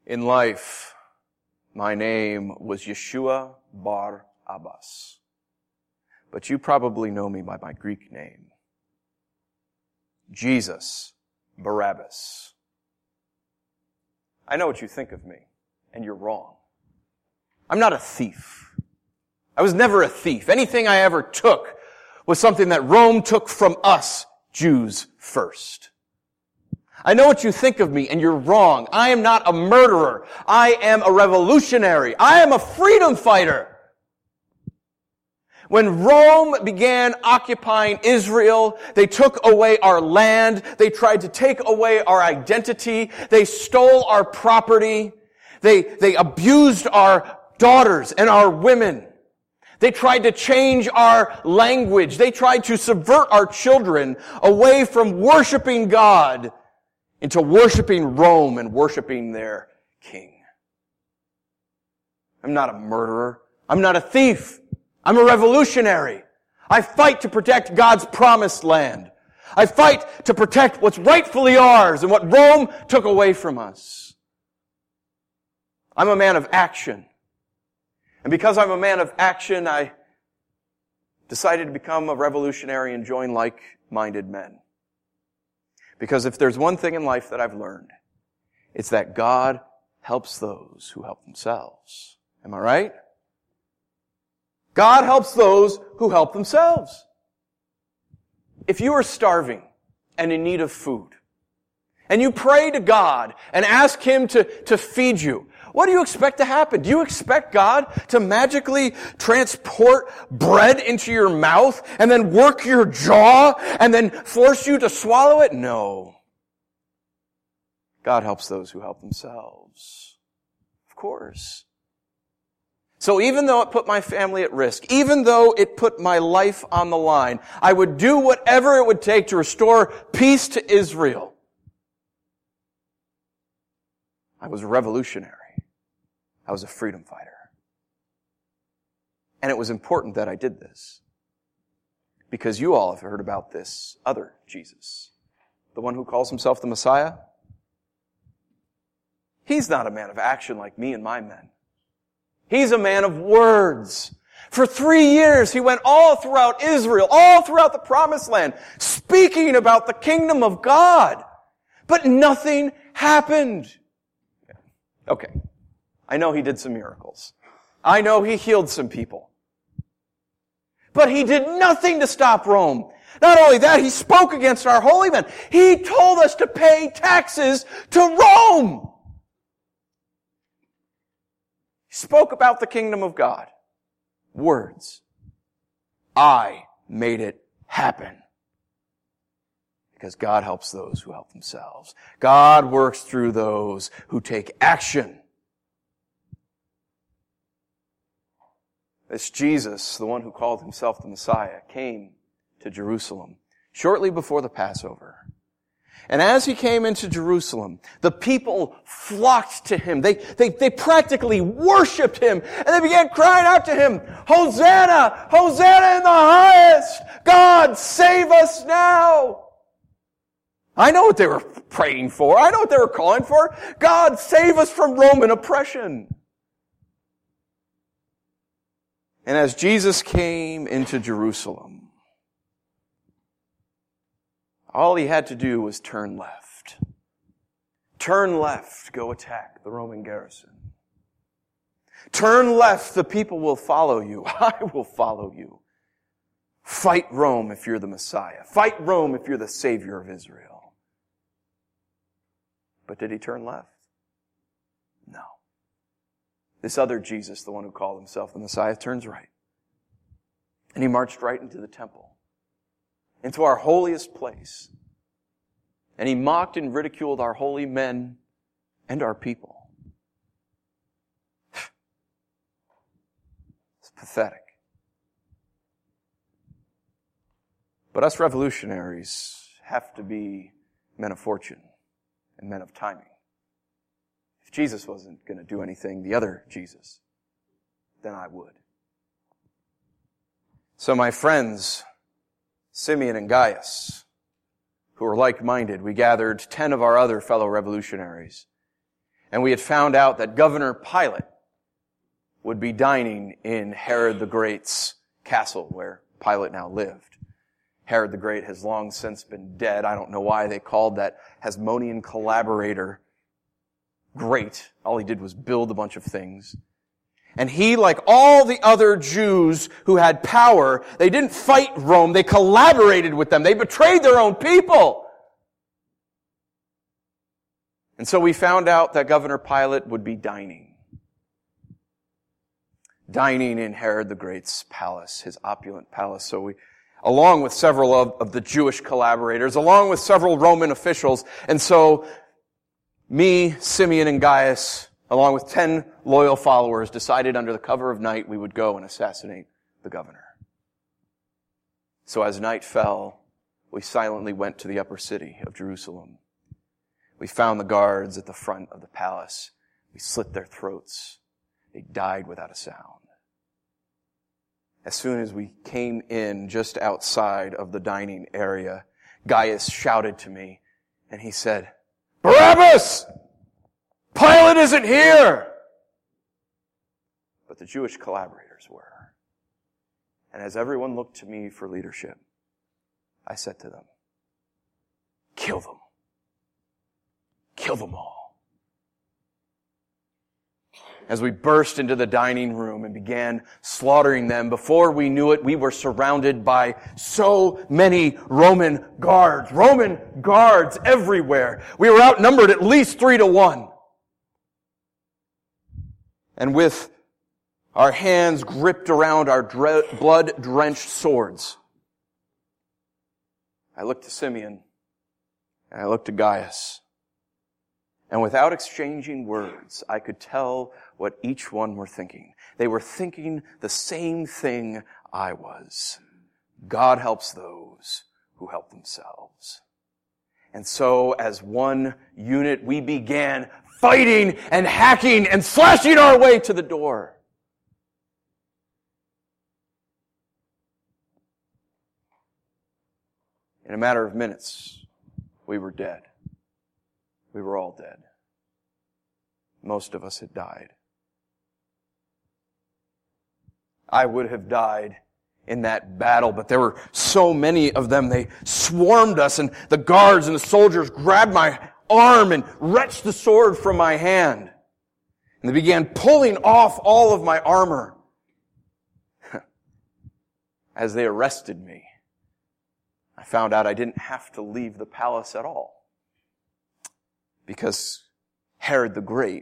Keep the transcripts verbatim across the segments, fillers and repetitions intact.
In life, my name was Yeshua Bar Abbas. But you probably know me by my Greek name, Jesus Barabbas. I know what you think of me, and you're wrong. I'm not a thief. I was never a thief. Anything I ever took was something that Rome took from us, Jews, first. I know what you think of me, and you're wrong. I am not a murderer. I am a revolutionary. I am a freedom fighter. When Rome began occupying Israel, they took away our land. They tried to take away our identity. They stole our property. They, they abused our daughters and our women. They tried to change our language. They tried to subvert our children away from worshiping God into worshiping Rome and worshiping their king. I'm not a murderer. I'm not a thief. I'm a revolutionary. I fight to protect God's promised land. I fight to protect what's rightfully ours and what Rome took away from us. I'm a man of action. And because I'm a man of action, I decided to become a revolutionary and join like-minded men. Because if there's one thing in life that I've learned, it's that God helps those who help themselves. Am I right? God helps those who help themselves. If you are starving and in need of food, and you pray to God and ask Him to, to feed you, what do you expect to happen? Do you expect God to magically transport bread into your mouth and then work your jaw and then force you to swallow it? No. God helps those who help themselves. Of course. So even though it put my family at risk, even though it put my life on the line, I would do whatever it would take to restore peace to Israel. I was a revolutionary. I was a freedom fighter. And it was important that I did this. Because you all have heard about this other Jesus. The one who calls himself the Messiah. He's not a man of action like me and my men. He's a man of words. For three years, he went all throughout Israel, all throughout the Promised Land, speaking about the kingdom of God. But nothing happened. Okay. I know he did some miracles. I know he healed some people. But he did nothing to stop Rome. Not only that, he spoke against our holy men. He told us to pay taxes to Rome. He spoke about the kingdom of God. Words. I made it happen. Because God helps those who help themselves. God works through those who take action. This Jesus, the one who called himself the Messiah, came to Jerusalem shortly before the Passover. And as he came into Jerusalem, the people flocked to him. They, they, they practically worshipped him. And they began crying out to him, Hosanna! Hosanna in the highest! God, save us now! I know what they were praying for. I know what they were calling for. God, save us from Roman oppression. And as Jesus came into Jerusalem, all he had to do was turn left. Turn left, go attack the Roman garrison. Turn left, the people will follow you. I will follow you. Fight Rome if you're the Messiah. Fight Rome if you're the Savior of Israel. But did he turn left? No. This other Jesus, the one who called himself the Messiah, turns right. And he marched right into the temple, into our holiest place. And he mocked and ridiculed our holy men and our people. It's pathetic. But us revolutionaries have to be men of fortune and men of timing. If Jesus wasn't going to do anything, the other Jesus, then I would. So my friends, Simeon and Gaius, who were like-minded, we gathered ten of our other fellow revolutionaries. And we had found out that Governor Pilate would be dining in Herod the Great's castle where Pilate now lived. Herod the Great has long since been dead. I don't know why they called that Hasmonean collaborator great. All he did was build a bunch of things. And he, like all the other Jews who had power, they didn't fight Rome. They collaborated with them. They betrayed their own people. And so we found out that Governor Pilate would be dining. Dining in Herod the Great's palace, his opulent palace. So we, along with several of, of the Jewish collaborators, along with several Roman officials. And so me, Simeon, and Gaius, along with ten loyal followers, decided under the cover of night we would go and assassinate the governor. So as night fell, we silently went to the upper city of Jerusalem. We found the guards at the front of the palace. We slit their throats. They died without a sound. As soon as we came in just outside of the dining area, Gaius shouted to me, and he said, "Barabbas! Pilate isn't here!" But the Jewish collaborators were. And as everyone looked to me for leadership, I said to them, "Kill them. Kill them all." As we burst into the dining room and began slaughtering them, before we knew it, we were surrounded by so many Roman guards. Roman guards everywhere. We were outnumbered at least three to one. And with our hands gripped around our dre- blood-drenched swords, I looked to Simeon and I looked to Gaius. And without exchanging words, I could tell what each one were thinking. They were thinking the same thing I was. God helps those who help themselves. And so, as one unit, we began fighting and hacking and slashing our way to the door. In a matter of minutes, we were dead. We were all dead. Most of us had died. I would have died in that battle, but there were so many of them. They swarmed us, and the guards and the soldiers grabbed my arm and wrenched the sword from my hand. And they began pulling off all of my armor. As they arrested me, I found out I didn't have to leave the palace at all. Because Herod the Great,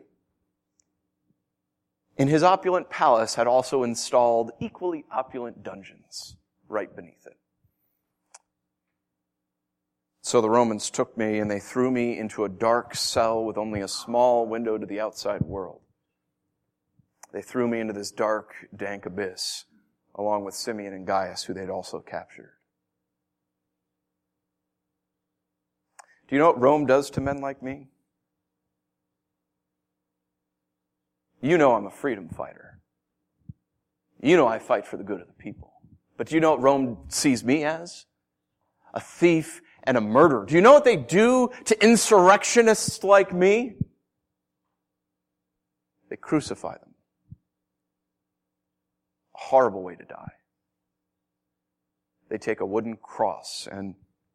in his opulent palace, had also installed equally opulent dungeons right beneath it. So the Romans took me and they threw me into a dark cell with only a small window to the outside world. They threw me into this dark, dank abyss, along with Simeon and Gaius, who they'd also captured. Do you know what Rome does to men like me? You know I'm a freedom fighter. You know I fight for the good of the people. But do you know what Rome sees me as? A thief and a murderer. Do you know what they do to insurrectionists like me? They crucify them. A horrible way to die. They take a wooden cross and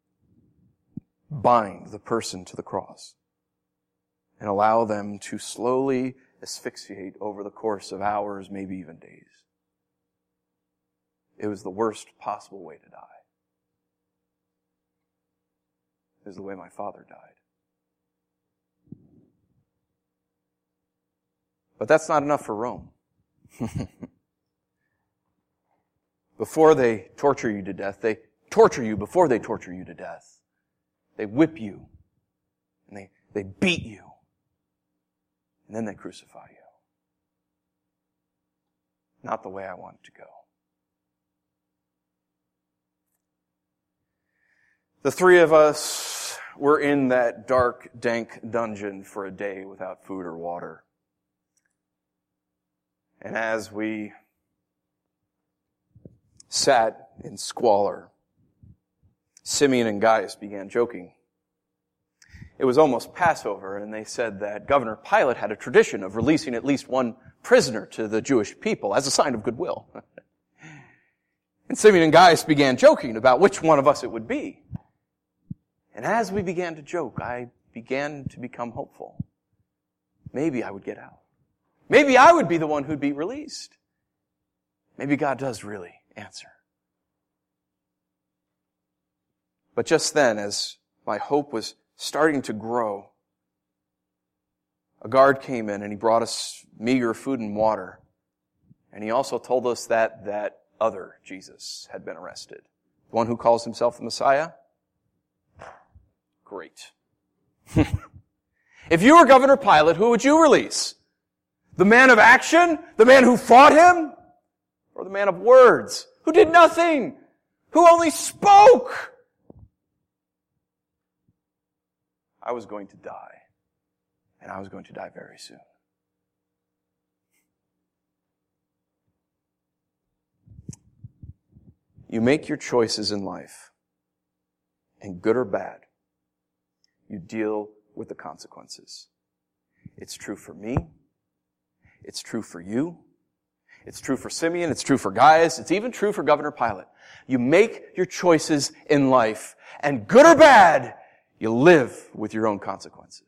bind the person to the cross and allow them to slowly asphyxiate over the course of hours, maybe even days. It was the worst possible way to die. It was the way my father died. But that's not enough for Rome. Before they torture you to death, they torture you before they torture you to death. They whip you, and they, they beat you, and then they crucify you. Not the way I want it to go. The three of us were in that dark, dank dungeon for a day without food or water. And as we sat in squalor, Simeon and Gaius began joking. it was almost Passover, and they said that Governor Pilate had a tradition of releasing at least one prisoner to the Jewish people as a sign of goodwill. And Simeon and Gaius began joking about which one of us it would be. And as we began to joke, I began to become hopeful. Maybe I would get out. Maybe I would be the one who'd be released. Maybe God does really answer. But just then, as my hope was starting to grow, a guard came in and he brought us meager food and water. And he also told us that that other Jesus had been arrested. The one who calls himself the Messiah? Great. If you were Governor Pilate, who would you release? The man of action? The man who fought him? Or the man of words? Who did nothing? Who only spoke? I was going to die. And I was going to die very soon. You make your choices in life, and good or bad, you deal with the consequences. It's true for me. It's true for you. It's true for Simeon. It's true for Gaius. It's even true for Governor Pilate. You make your choices in life, and good or bad, you live with your own consequences.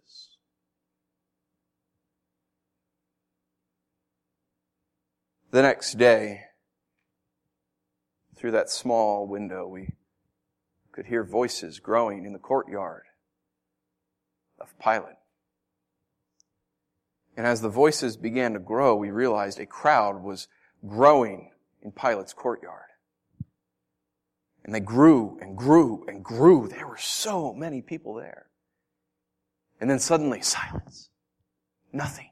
The next day, through that small window, we could hear voices growing in the courtyard of Pilate. And as the voices began to grow, we realized a crowd was growing in Pilate's courtyard. And they grew and grew and grew. There were so many people there. And then suddenly, silence. Nothing.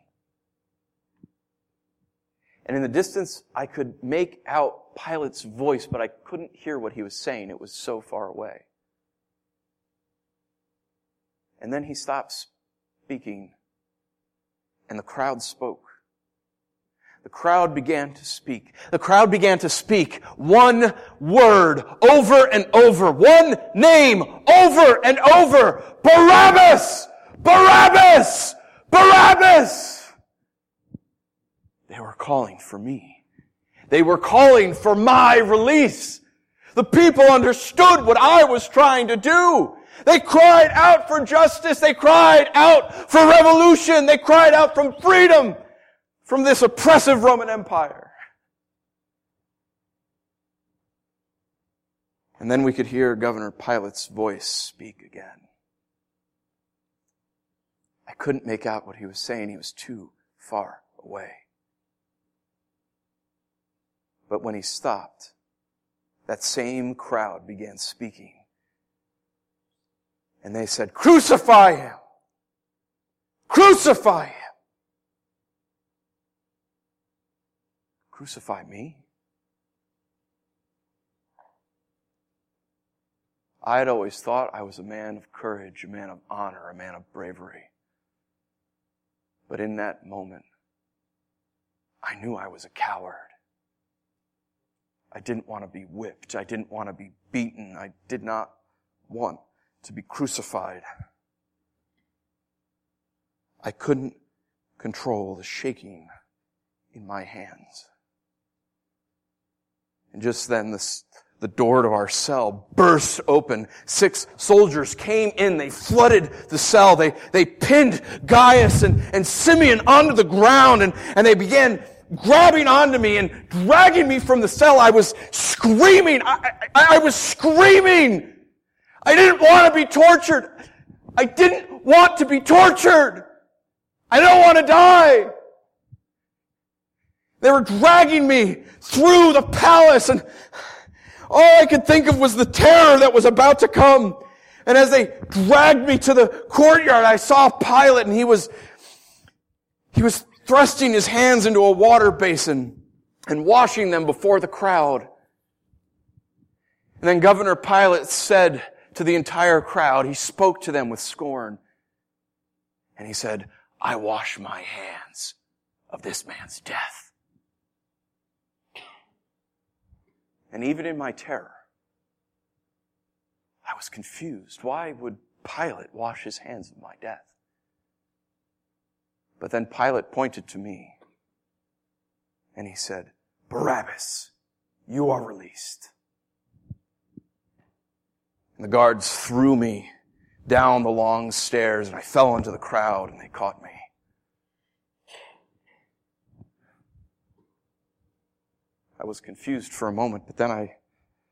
And in the distance, I could make out Pilate's voice, but I couldn't hear what he was saying. It was so far away. And then he stopped speaking, and the crowd spoke. The crowd began to speak. The crowd began to speak one word over and over, one name over and over. Barabbas! Barabbas! Barabbas! They were calling for me. They were calling for my release. The people understood what I was trying to do. They cried out for justice. They cried out for revolution. They cried out from freedom from this oppressive Roman Empire. And then we could hear Governor Pilate's voice speak again. I couldn't make out what he was saying. He was too far away. But when he stopped, that same crowd began speaking. And they said, "Crucify him! Crucify him!" Crucify me? I had always thought I was a man of courage, a man of honor, a man of bravery. But in that moment, I knew I was a coward. I didn't want to be whipped. I didn't want to be beaten. I did not want to be crucified. I couldn't control the shaking in my hands. And just then, this, the door to our cell burst open. Six soldiers came in. They flooded the cell. They, they pinned Gaius and, and Simeon onto the ground, and, and they began grabbing onto me and dragging me from the cell. I was screaming. I, I, I was screaming. I didn't want to be tortured. I didn't want to be tortured. I don't want to die. They were dragging me through the palace, and all I could think of was the terror that was about to come. And as they dragged me to the courtyard, I saw Pilate, and he was, he was thrusting his hands into a water basin and washing them before the crowd. And then Governor Pilate said to the entire crowd, he spoke to them with scorn, and he said, "I wash my hands of this man's death." And even in my terror, I was confused. Why would Pilate wash his hands of my death? But then Pilate pointed to me and he said, Barabbas, you are released. And the guards threw me down the long stairs and I fell into the crowd and they caught me. I was confused for a moment, but then I,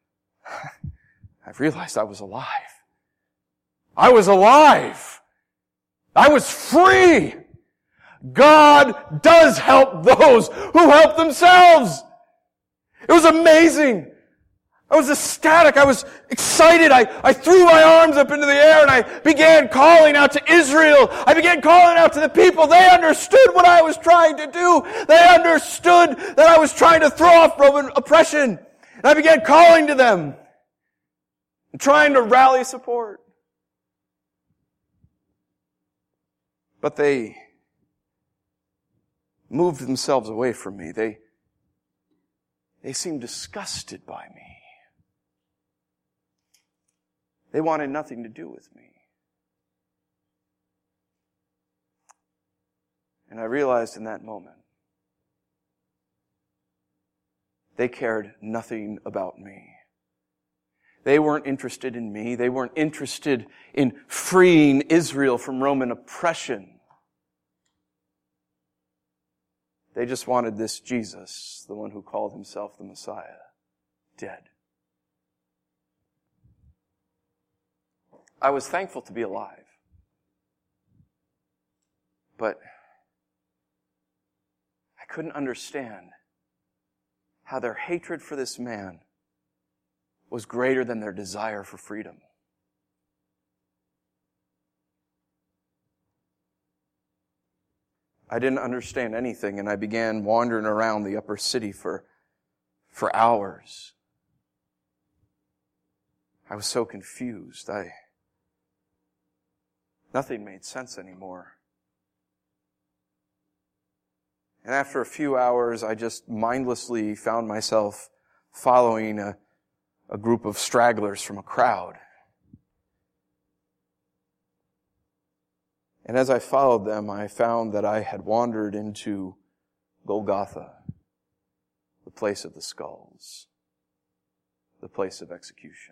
I realized I was alive. I was alive. I was free. God does help those who help themselves. It was amazing. I was ecstatic. I was excited. I, I threw my arms up into the air and I began calling out to Israel. I began calling out to the people. They understood what I was trying to do. They understood that I was trying to throw off Roman oppression. And I began calling to them and trying to rally support. But they moved themselves away from me. They, they seemed disgusted by me. They wanted nothing to do with me. And I realized in that moment, they cared nothing about me. They weren't interested in me. They weren't interested in freeing Israel from Roman oppression. They just wanted this Jesus, the one who called himself the Messiah, dead. I was thankful to be alive. But I couldn't understand how their hatred for this man was greater than their desire for freedom. I didn't understand anything, and I began wandering around the upper city for, for hours. I was so confused. I, nothing made sense anymore. And after a few hours, I just mindlessly found myself following a, a group of stragglers from a crowd. And as I followed them, I found that I had wandered into Golgotha, the place of the skulls, the place of execution.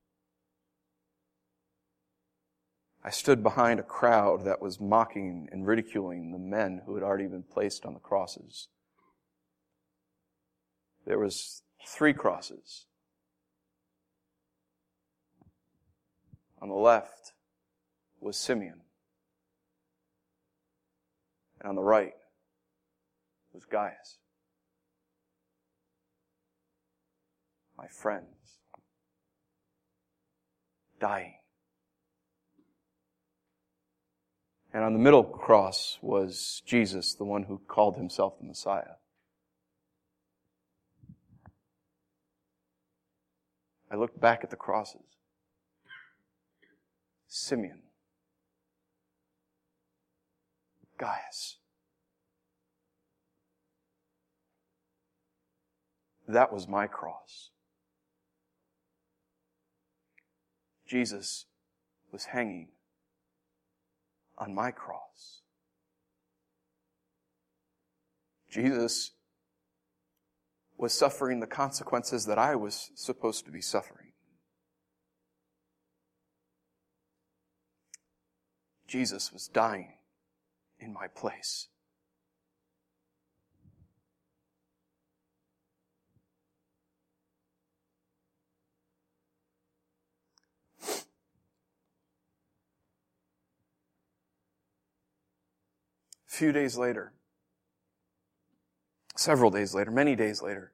I stood behind a crowd that was mocking and ridiculing the men who had already been placed on the crosses. There was three crosses. On the left was Simeon. And on the right was Gaius. My friends, dying. And on the middle cross was Jesus, the one who called himself the Messiah. I looked back at the crosses. Simeon. Gaius. That was my cross. Jesus was hanging on my cross. Jesus was suffering the consequences that I was supposed to be suffering. Jesus was dying in my place. A few days later, several days later, many days later,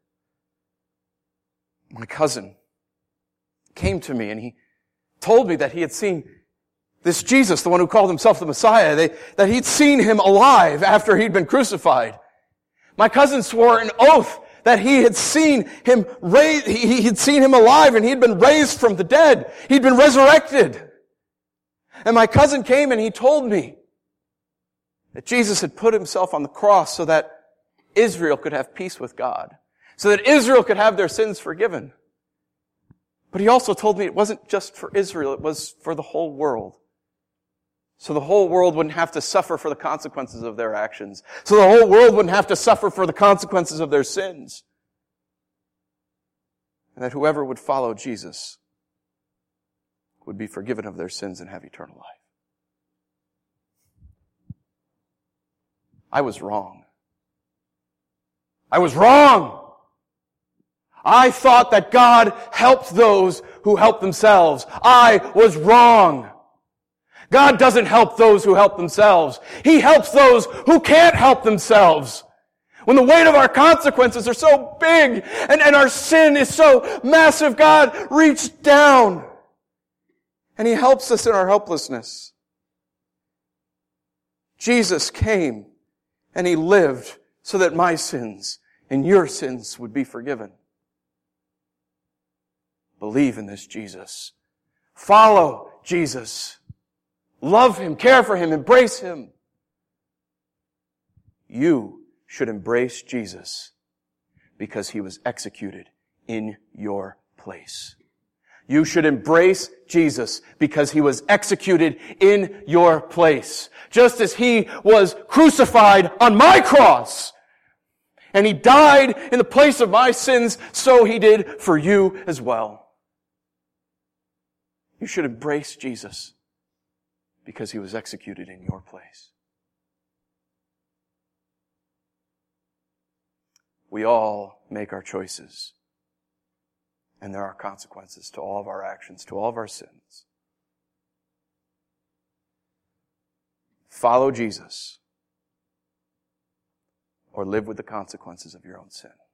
my cousin came to me and he told me that he had seen this Jesus, the one who called himself the Messiah, they, that he'd seen him alive after he'd been crucified. My cousin swore an oath that he had seen him raised, he had seen him alive and he had been raised from the dead. He'd been resurrected. And my cousin came and he told me that Jesus had put himself on the cross so that Israel could have peace with God, so that Israel could have their sins forgiven. But he also told me it wasn't just for Israel, it was for the whole world. so the whole world wouldn't have to suffer for the consequences of their actions, so the whole world wouldn't have to suffer for the consequences of their sins, and that whoever would follow Jesus would be forgiven of their sins and have eternal life. I was wrong. I was wrong. I thought that God helped those who help themselves. I was wrong. God doesn't help those who help themselves. He helps those who can't help themselves. When the weight of our consequences are so big and, and our sin is so massive, God reached down and He helps us in our helplessness. Jesus came and He lived so that my sins and your sins would be forgiven. Believe in this Jesus. Follow Jesus. Love Him, care for Him, embrace Him. You should embrace Jesus because He was executed in your place. You should embrace Jesus because He was executed in your place. Just as He was crucified on my cross and He died in the place of my sins, so He did for you as well. You should embrace Jesus because He was executed in your place. We all make our choices, and there are consequences to all of our actions, to all of our sins. Follow Jesus, or live with the consequences of your own sin.